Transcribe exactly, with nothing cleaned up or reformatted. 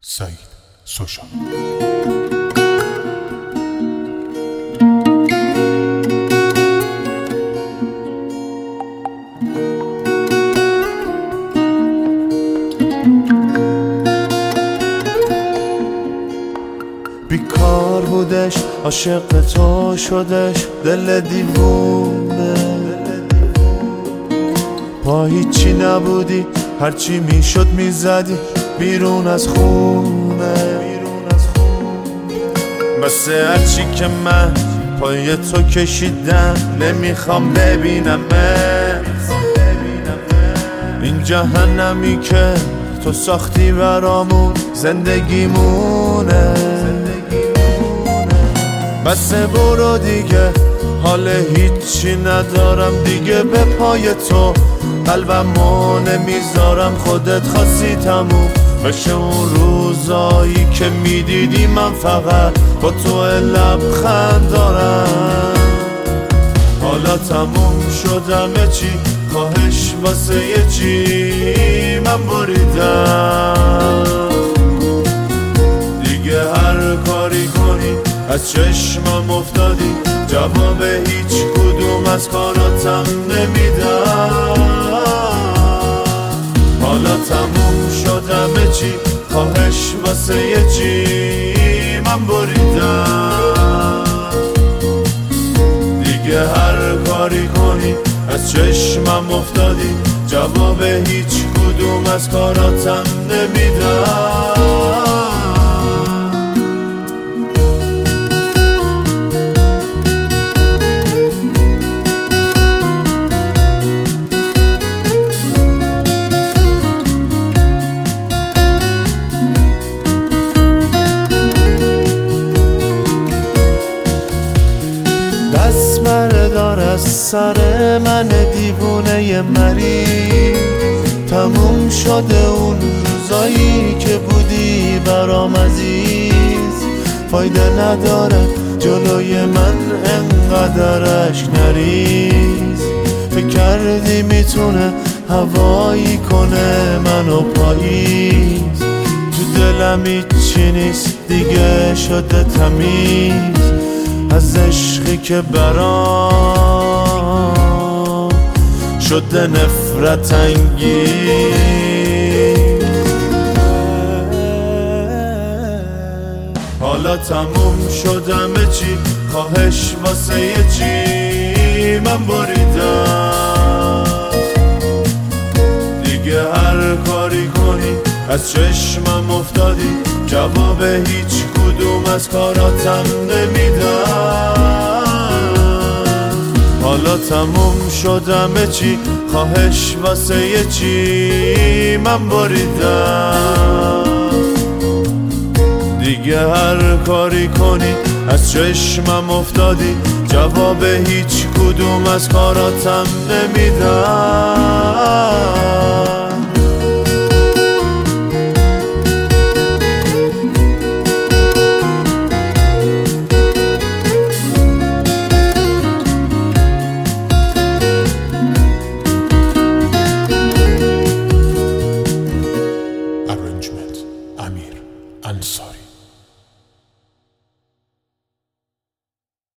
سعید سوشان. بیکار بودش عاشق تو شدش دل دیوونه، پا هیچی نبودی هرچی میشد میزدی بیرون از خونه. مثل هرچی که من پای تو کشیدم نمیخوام ببینمت، این جهنمی که تو ساختی برامون زندگیمونه. بس برو دیگه حال هیچی ندارم دیگه، به پای تو قلبمو نمیذارم، خودت خواستی تموم بشه اون روزایی که میدیدی من فقط با تو لبخند دارم. حالا تموم شدم چی، خواهش واسه یه چی من بریدم دیگه، هر کاری کنی از چشمم افتادی، جواب هیچ کدوم از کاراتم نمیدم. حالا تموم شدم چی، خواهش واسه یه چی من بریدم دیگه، هر کاری کنی از چشمم افتادی، جواب هیچ کدوم از کاراتم نمیدم. دست بردار از سر من دیوونه مریض، تموم شده اون روزایی که بودی برام عزیز. فایده نداره جلوی من انقدر اشک نریز، فکر کردی میتونه هوایی کنه منو پاییز. تو دلم هیچی نیست دیگه شده تمیز از عشقی که برام شده نفرت انگیز. حالا تموم شدم چی، خواهش واسه یه چی من بریدم دیگه، هر کاری کنی از چشمم افتادی، جواب هیچ کدوم از کاراتم نمیدم. حالا تموم شدم چی، خواهش واسه یه چی من بریدم دیگه، هر کاری کنی از چشمم افتادی، جواب هیچ کدوم از کاراتم نمیدم.